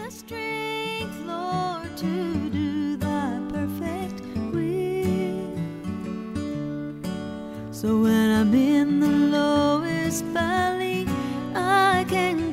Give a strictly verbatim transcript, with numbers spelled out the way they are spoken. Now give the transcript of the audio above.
the strength, Lord, to do thy perfect will. So when I'm in the lowest valley, I can